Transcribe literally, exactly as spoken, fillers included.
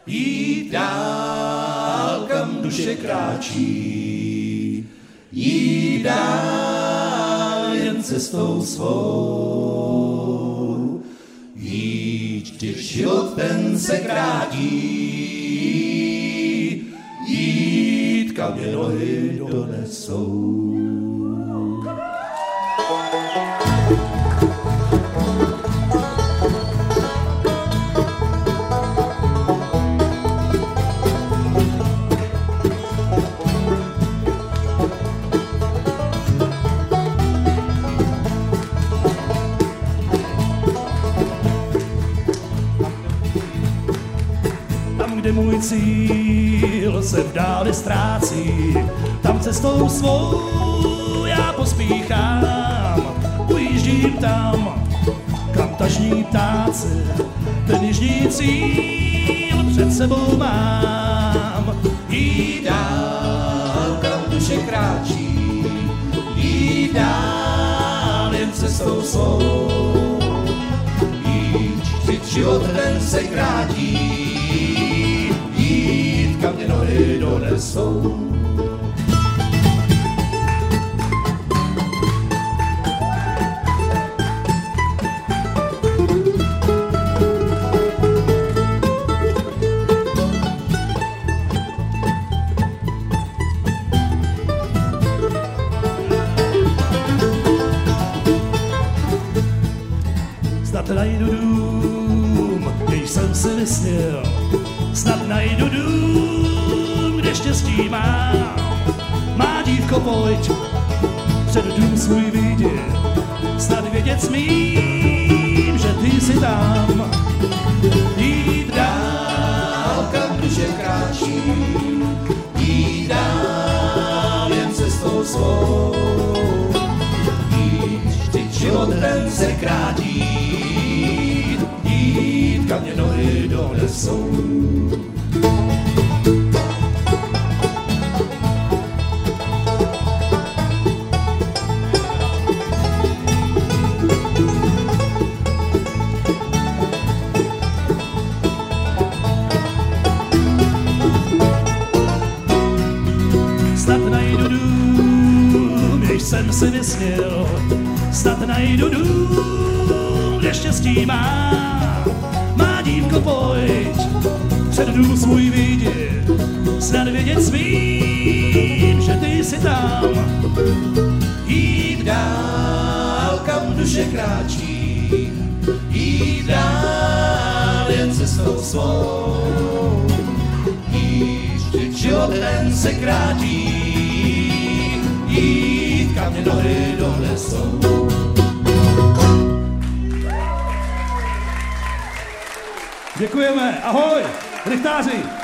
Jít dál, kam duše kráčí, jít dál jen cestou svou. Jít, když život ten se krátí, jít, kam mě nohy donesou. Kde můj cíl se v dále ztrácí, tam cestou svou já pospíchám, ujíždím tam, kam tažní ptáci, ten jižní cíl před sebou mám. Jít dál, kam duše kráčí, jít dál jen cestou svou. Jít, vždyť život ten se krátí, kam mě nohy donesou. Snad najdu dům, když jsem si vysněl, snad najdu dům, kde štěstí mám. Má dívko, pojď před dům svůj vidět, snad vědět smím, že ty jsi tam. Jít dál, kam duše kráčí, jít dál jen cestou svou. Jít, vždyť život ten se krátí, jít, kam mě nohy donesou. Snad najdu dům, když jsem si vysněl, snad najdu dům, kde štěstí mám. Má dívko, pojď před dům svůj vidět, snad vědět smím, že ty jsi tam. Jít dál, kam duše kráčí, jít dál jen cestou svou. Jít, vždyť život ten se krátí, jít, kam mě nohy donesou. Děkujeme, ahoj, rychtáři.